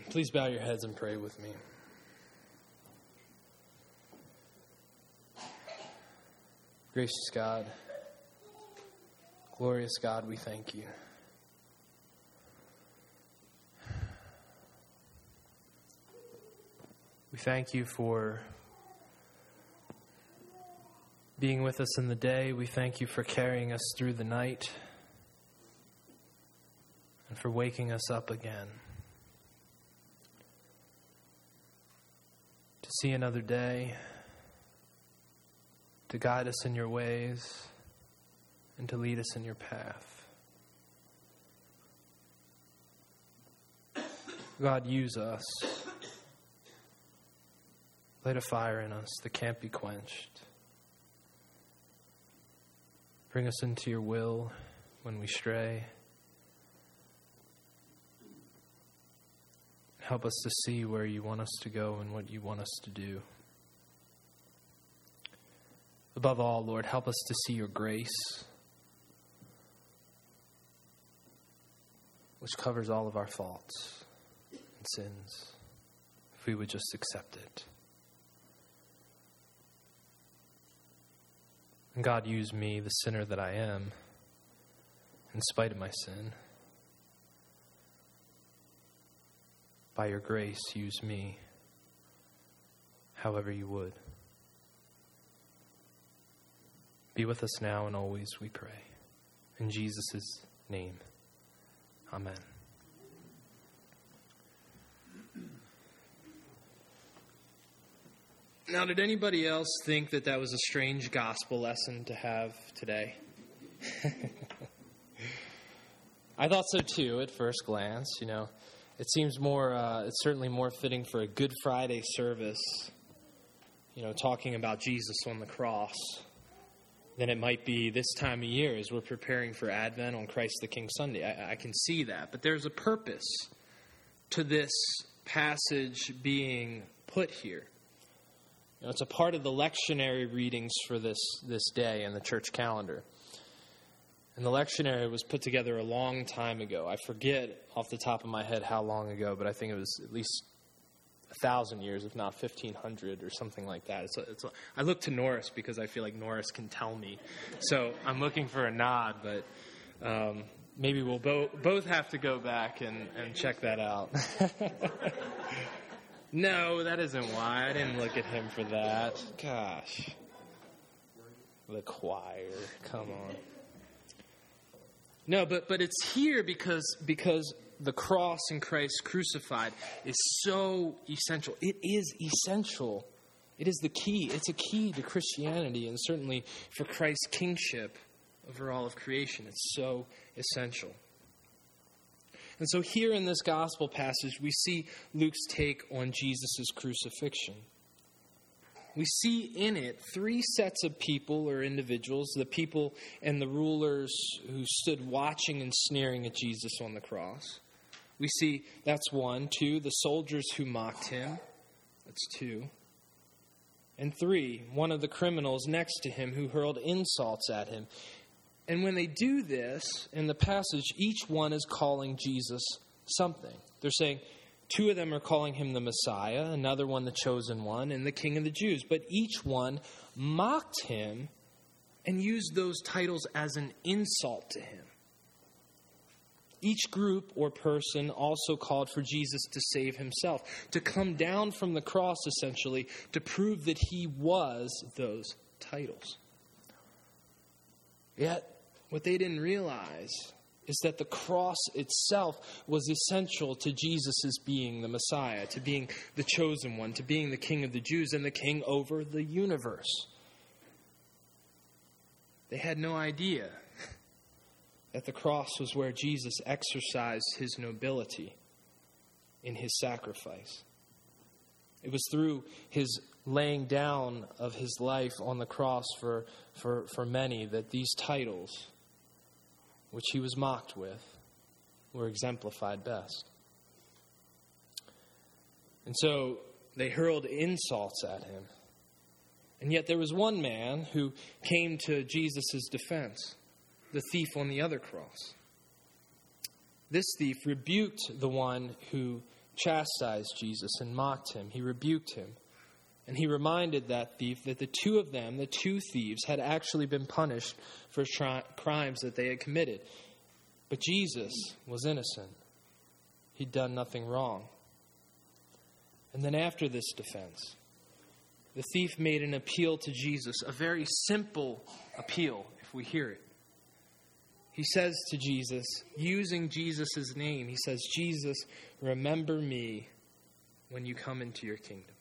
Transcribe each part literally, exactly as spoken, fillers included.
Please bow your heads and pray with me. Gracious God, glorious God, we thank you. We thank you for being with us in the day. We thank you for carrying us through the night and for waking us up again to see another day, to guide us in your ways, and to lead us in your path. God, use us. Light a fire in us that can't be quenched. Bring us into your will when we stray. Help us to see where you want us to go and what you want us to do. Above all, Lord, help us to see your grace, which covers all of our faults and sins, if we would just accept it. And God, use me, the sinner that I am, in spite of my sin. By your grace, use me however you would. Be with us now and always, we pray. In Jesus' name, amen. Now, did anybody else think that that was a strange gospel lesson to have today? I thought so too at first glance. You know, it seems more, uh, it's certainly more fitting for a Good Friday service, you know, talking about Jesus on the cross, than it might be this time of year as we're preparing for Advent on Christ the King Sunday. I, I can see that. But there's a purpose to this passage being put here. You know, it's a part of the lectionary readings for this, this day in the church calendar. And the lectionary was put together a long time ago. I forget off the top of my head how long ago, but I think it was at least a thousand years, if not fifteen hundred or something like that. It's a, it's a, I look to Norris because I feel like Norris can tell me. So I'm looking for a nod, but um, maybe we'll bo- both have to go back and, and check that out. No, that isn't why. I didn't look at him for that. Gosh. The choir. Come on. No, but but it's here because because the cross and Christ crucified is so essential. It is essential. It is the key. It's a key to Christianity and certainly for Christ's kingship over all of creation. It's so essential. And so here in this gospel passage, we see Luke's take on Jesus' crucifixion. We see in it three sets of people or individuals, the people and the rulers who stood watching and sneering at Jesus on the cross. We see that's one. Two, the soldiers who mocked him. That's two. And three, one of the criminals next to him who hurled insults at him. And when they do this, in the passage, each one is calling Jesus something. They're saying, two of them are calling him the Messiah, another one the chosen one, and the King of the Jews. But each one mocked him and used those titles as an insult to him. Each group or person also called for Jesus to save himself, to come down from the cross, essentially, to prove that he was those titles. Yet, what they didn't realize is that the cross itself was essential to Jesus' being the Messiah, to being the chosen one, to being the King of the Jews and the King over the universe. They had no idea that the cross was where Jesus exercised his nobility in his sacrifice. It was through his laying down of his life on the cross for, for, for many that these titles, which he was mocked with, were exemplified best. And so they hurled insults at him. And yet there was one man who came to Jesus' defense, the thief on the other cross. This thief rebuked the one who chastised Jesus and mocked him. He rebuked him. And he reminded that thief that the two of them, the two thieves, had actually been punished for tri- crimes that they had committed. But Jesus was innocent. He'd done nothing wrong. And then after this defense, the thief made an appeal to Jesus, a very simple appeal, if we hear it. He says to Jesus, using Jesus' name, he says, Jesus, remember me when you come into your kingdom.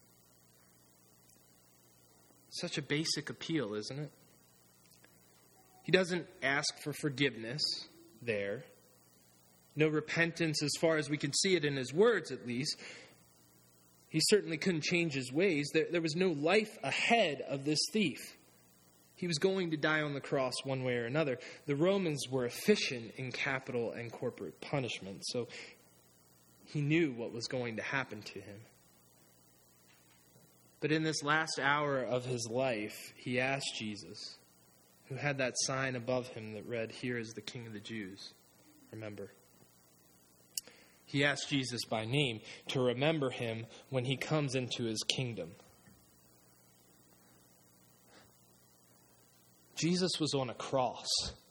Such a basic appeal, isn't it? He doesn't ask for forgiveness there. No repentance as far as we can see it in his words, at least. He certainly couldn't change his ways. There, there was no life ahead of this thief. He was going to die on the cross one way or another. The Romans were efficient in capital and corporate punishment, so he knew what was going to happen to him. But in this last hour of his life, he asked Jesus, who had that sign above him that read, "Here is the King of the Jews." Remember. He asked Jesus by name to remember him when he comes into his kingdom. Jesus was on a cross.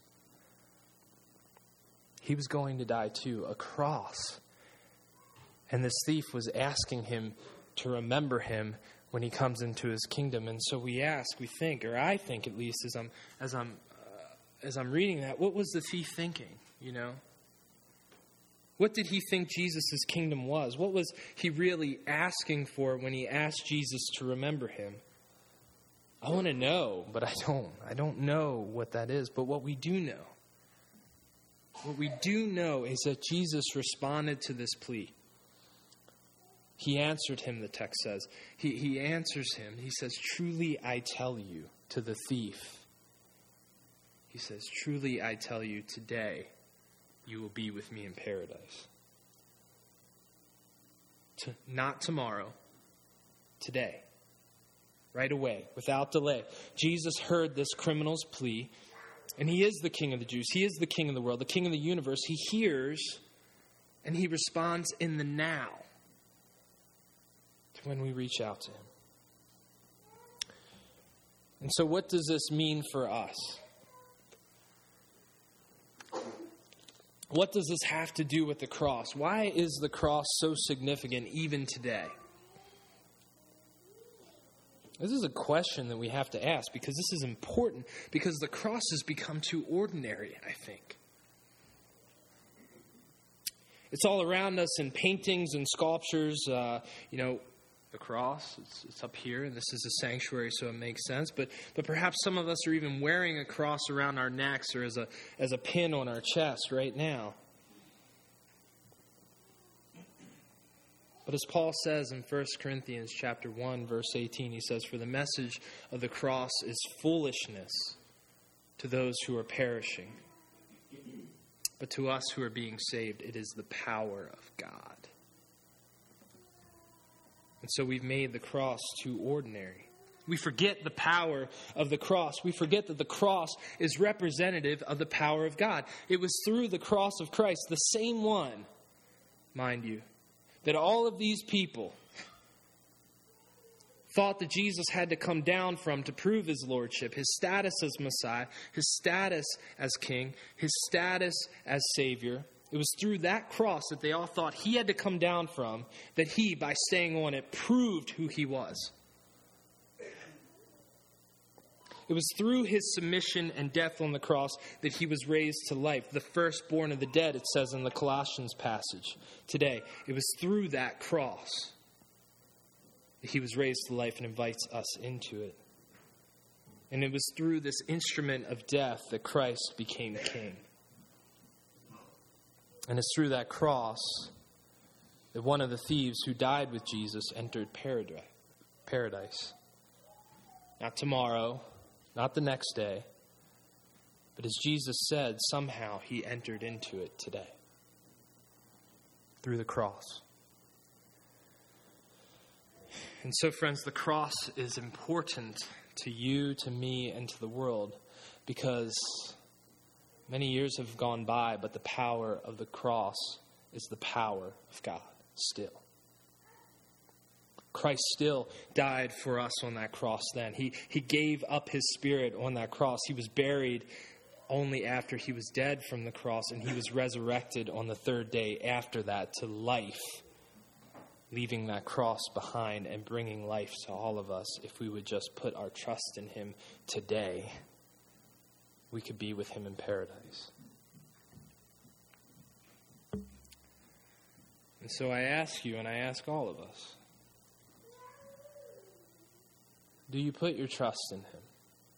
He was going to die too, a cross. And this thief was asking him to remember him when he comes into his kingdom. And so we ask, we think, or I think at least as I'm as I'm uh, as I'm reading that, what was the thief thinking, you know? What did he think Jesus' kingdom was? What was he really asking for when he asked Jesus to remember him? I want to know, but I don't. I don't know what that is. But what we do know, what we do know is that Jesus responded to this plea. He answered him, the text says. He, he answers him. He says, "Truly I tell you," to the thief. He says, "Truly I tell you, today you will be with me in paradise." To, not tomorrow, today. Right away, without delay. Jesus heard this criminal's plea, and he is the King of the Jews. He is the King of the world, the King of the universe. He hears, and he responds in the now to when we reach out to him. And so what does this mean for us? What does this have to do with the cross? Why is the cross so significant even today? This is a question that we have to ask because this is important, because the cross has become too ordinary, I think. It's all around us in paintings and sculptures. Uh, you know, the cross, it's, it's up here, and this is a sanctuary, so it makes sense. But but perhaps some of us are even wearing a cross around our necks or as a as a pin on our chest right now. But as Paul says in First Corinthians chapter one, verse eighteen, he says, "For the message of the cross is foolishness to those who are perishing. But to us who are being saved, it is the power of God." And so we've made the cross too ordinary. We forget the power of the cross. We forget that the cross is representative of the power of God. It was through the cross of Christ, the same one, mind you, that all of these people thought that Jesus had to come down from to prove his lordship, his status as Messiah, his status as king, his status as Savior. It was through that cross that they all thought he had to come down from, that he, by staying on it, proved who he was. It was through his submission and death on the cross that he was raised to life, the firstborn of the dead, it says in the Colossians passage today. It was through that cross that he was raised to life and invites us into it. And it was through this instrument of death that Christ became king. And it's through that cross that one of the thieves who died with Jesus entered paradise. Not tomorrow, not the next day, but as Jesus said, somehow he entered into it today. Through the cross. And so, friends, the cross is important to you, to me, and to the world because many years have gone by, but the power of the cross is the power of God still. Christ still died for us on that cross then. He, he gave up his spirit on that cross. He was buried only after he was dead from the cross, and he was resurrected on the third day after that to life, leaving that cross behind and bringing life to all of us. If we would just put our trust in him today, we could be with him in paradise. And so I ask you, and I ask all of us, do you put your trust in him?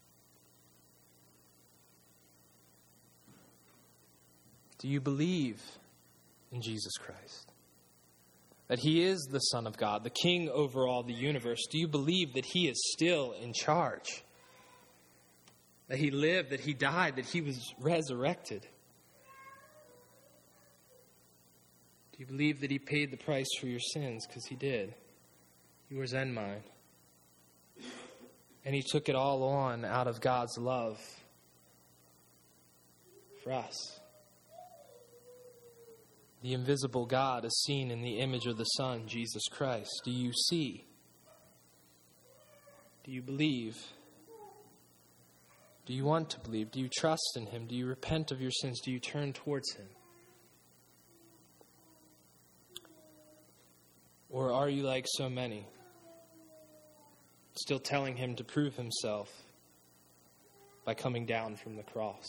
Do you believe in Jesus Christ? That he is the Son of God, the King over all the universe? Do you believe that he is still in charge? That he lived, that he died, that he was resurrected? Do you believe that he paid the price for your sins? Because he did. Yours and mine. And he took it all on out of God's love for us. The invisible God is seen in the image of the Son, Jesus Christ. Do you see? Do you believe? Do you want to believe? Do you trust in him? Do you repent of your sins? Do you turn towards him? Or are you like so many, still telling him to prove himself by coming down from the cross?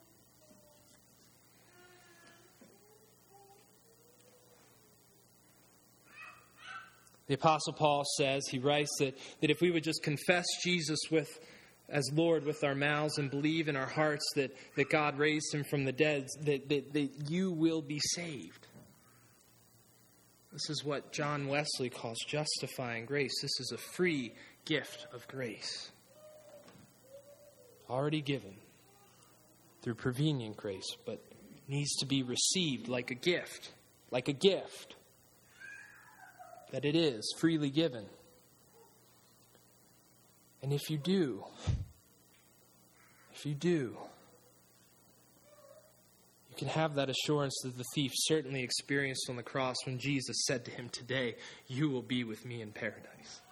The Apostle Paul says, he writes that, that if we would just confess Jesus with as Lord with our mouths and believe in our hearts that, that God raised him from the dead, that, that, that you will be saved. This is what John Wesley calls justifying grace. This is a free gift of grace, already given through prevenient grace, but needs to be received like a gift, like a gift. That it is freely given. And if you do, if you do, you can have that assurance that the thief certainly experienced on the cross when Jesus said to him, "Today you will be with me in paradise."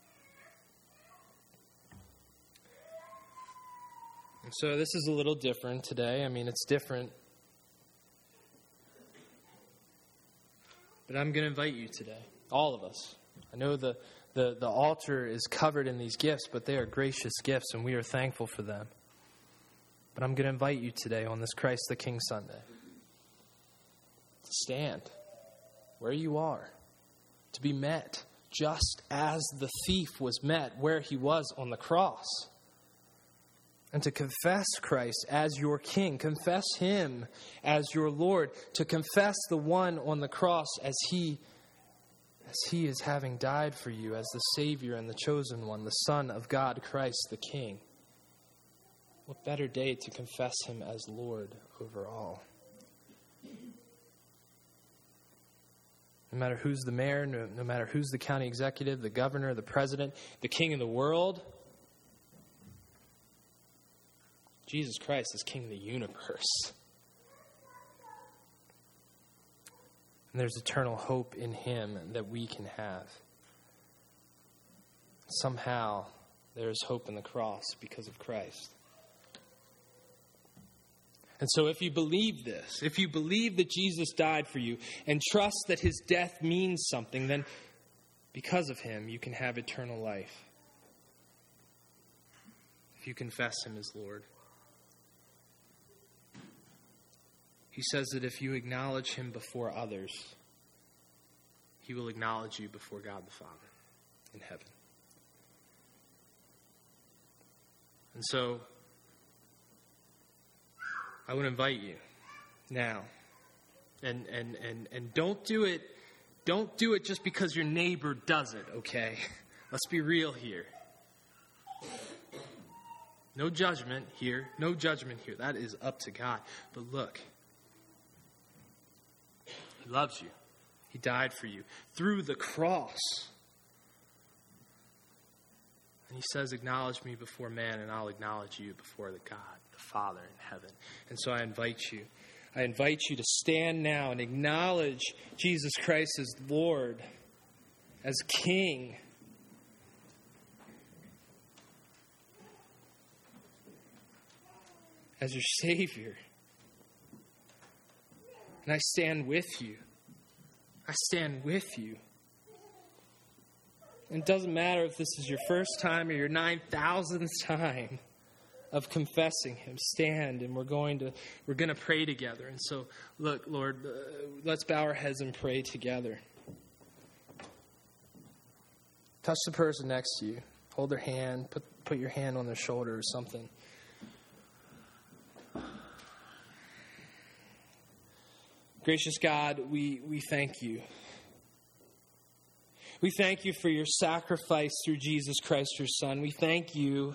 And so this is a little different today. I mean, it's different. But I'm going to invite you today. All of us. I know the, the, the altar is covered in these gifts, but they are gracious gifts, and we are thankful for them. But I'm going to invite you today on this Christ the King Sunday to stand where you are, to be met just as the thief was met where he was on the cross, and to confess Christ as your King, confess him as your Lord, to confess the one on the cross as he As he is having died for you as the Savior and the chosen one, the Son of God, Christ the King. What better day to confess him as Lord over all? No matter who's the mayor, no, no matter who's the county executive, the governor, the president, the king of the world, Jesus Christ is King of the universe. And there's eternal hope in him that we can have. Somehow, there is hope in the cross because of Christ. And so if you believe this, if you believe that Jesus died for you and trust that his death means something, then because of him, you can have eternal life. If you confess him as Lord. He says that if you acknowledge him before others, he will acknowledge you before God the Father in heaven. And so, I would invite you now, and and and and don't do it, don't do it just because your neighbor does it, okay? Let's be real here. No judgment here, no judgment here. That is up to God. But look, he loves you. He died for you through the cross. And he says, acknowledge me before man, and I'll acknowledge you before the God, the Father in heaven. And so I invite you. I invite you to stand now and acknowledge Jesus Christ as Lord, as King, as your Savior. And I stand with you. I stand with you. And it doesn't matter if this is your first time or your nine thousandth time of confessing him. Stand, and we're going to we're going to pray together. And so, look, Lord, uh, let's bow our heads and pray together. Touch the person next to you. Hold their hand. Put put your hand on their shoulder or something. Gracious God, we, we thank you. We thank you for your sacrifice through Jesus Christ, your Son. We thank you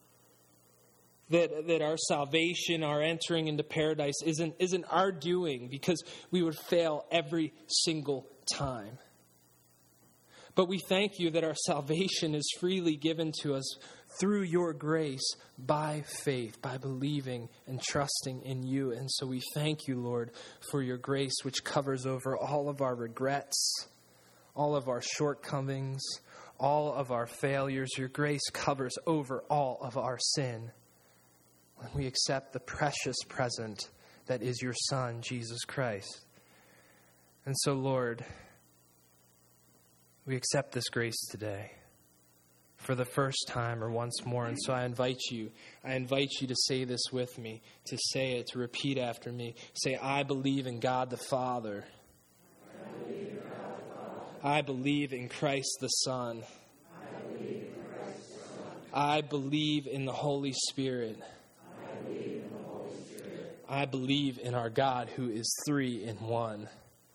that, that our salvation, our entering into paradise isn't, isn't our doing, because we would fail every single time. But we thank you that our salvation is freely given to us through your grace by faith, by believing and trusting in you. And so we thank you, Lord, for your grace, which covers over all of our regrets, all of our shortcomings, all of our failures. Your grace covers over all of our sin. When we accept the precious present that is your Son, Jesus Christ. And so, Lord, we accept this grace today for the first time or once more. And so I invite you, I invite you to say this with me, to say it, to repeat after me. Say, I believe in God the Father. I believe in, God the Father. I believe in Christ the Son. I believe in Christ the Son. I believe in the Holy Spirit. I believe in the Holy Spirit. I believe in our God who is three in one.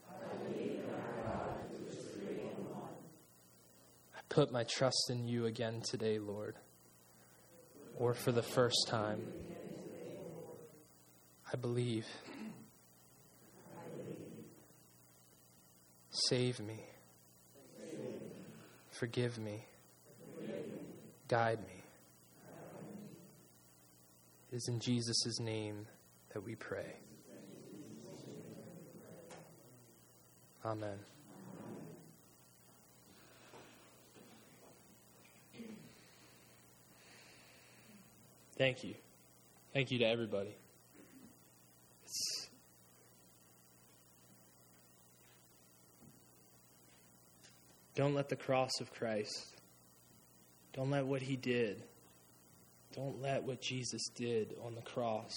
Put my trust in you again today, Lord, or for the first time. I believe. Save me. Forgive me. Guide me. It is in Jesus' name that we pray. Amen. Thank you. Thank you to everybody. It's Don't let the cross of Christ, don't let what he did, don't let what Jesus did on the cross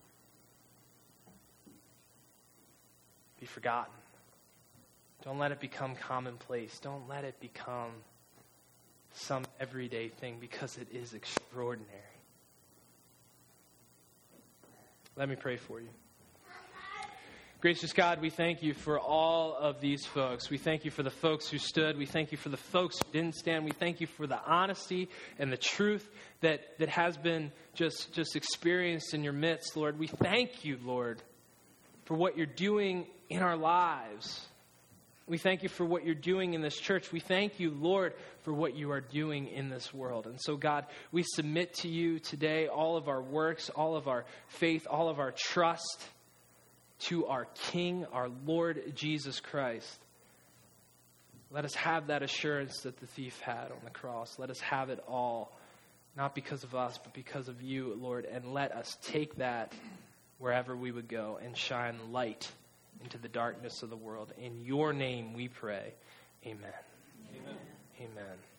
be forgotten. Don't let it become commonplace. Don't let it become some everyday thing, because it is extraordinary. Let me pray for you. Gracious God, we thank you for all of these folks. We thank you for the folks who stood. We thank you for the folks who didn't stand. We thank you for the honesty and the truth that, that has been just, just experienced in your midst, Lord. We thank you, Lord, for what you're doing in our lives. We thank you for what you're doing in this church. We thank you, Lord, for what you are doing in this world. And so, God, we submit to you today all of our works, all of our faith, all of our trust to our King, our Lord Jesus Christ. Let us have that assurance that the thief had on the cross. Let us have it all, not because of us, but because of you, Lord. And let us take that wherever we would go and shine light into the darkness of the world. In your name we pray. Amen. Amen. Amen.